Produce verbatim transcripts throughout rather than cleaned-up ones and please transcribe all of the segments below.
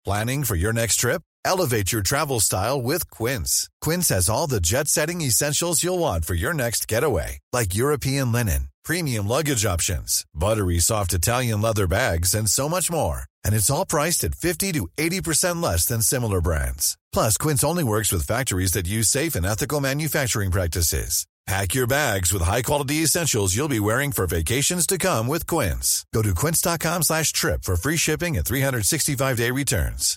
Planning for your next trip? Elevate your travel style with Quince. Quince has all the jet-setting essentials you'll want for your next getaway, like European linen, premium luggage options, buttery soft Italian leather bags, and so much more. And it's all priced at fifty to eighty percent less than similar brands. Plus, Quince only works with factories that use safe and ethical manufacturing practices. Pack your bags with high-quality essentials you'll be wearing for vacations to come with Quince. Go to quince.com slash trip for free shipping and three sixty-five day returns.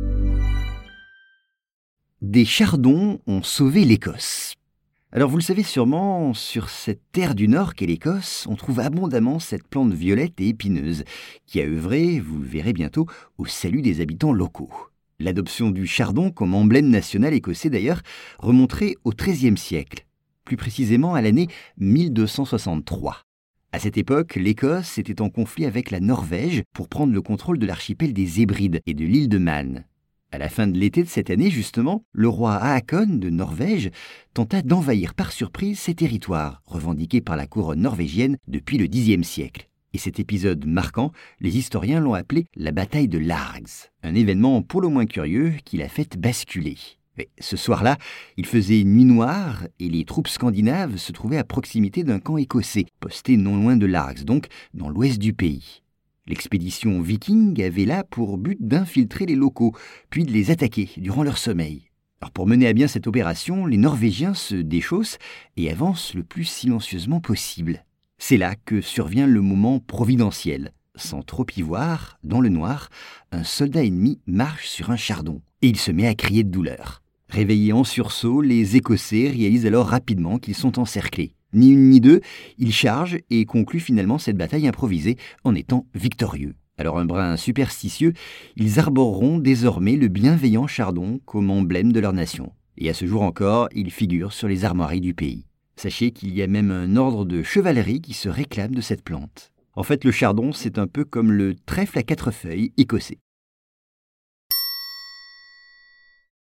Des chardons ont sauvé l'Écosse. Alors vous le savez sûrement, sur cette terre du Nord qu'est l'Écosse, on trouve abondamment cette plante violette et épineuse qui a œuvré, vous le verrez bientôt, au salut des habitants locaux. L'adoption du chardon comme emblème national écossais d'ailleurs remonterait au treizième siècle. Plus précisément à l'année mille deux cent soixante-trois. À cette époque, l'Écosse était en conflit avec la Norvège pour prendre le contrôle de l'archipel des Hébrides et de l'île de Man. À la fin de l'été de cette année, justement, le roi Haakon de Norvège tenta d'envahir par surprise ces territoires, revendiqués par la couronne norvégienne depuis le dixième siècle. Et cet épisode marquant, les historiens l'ont appelé la bataille de Largs, un événement pour le moins curieux qui l'a fait basculer. Mais ce soir-là, il faisait nuit noire et les troupes scandinaves se trouvaient à proximité d'un camp écossais, posté non loin de Largs, donc dans l'ouest du pays. L'expédition viking avait là pour but d'infiltrer les locaux, puis de les attaquer durant leur sommeil. Alors pour mener à bien cette opération, les Norvégiens se déchaussent et avancent le plus silencieusement possible. C'est là que survient le moment providentiel. Sans trop y voir, dans le noir, un soldat ennemi marche sur un chardon et il se met à crier de douleur. Réveillés en sursaut, les Écossais réalisent alors rapidement qu'ils sont encerclés. Ni une ni deux, ils chargent et concluent finalement cette bataille improvisée en étant victorieux. Alors un brin superstitieux, ils arboreront désormais le bienveillant chardon comme emblème de leur nation. Et à ce jour encore, il figure sur les armoiries du pays. Sachez qu'il y a même un ordre de chevalerie qui se réclame de cette plante. En fait, le chardon, c'est un peu comme le trèfle à quatre feuilles écossais.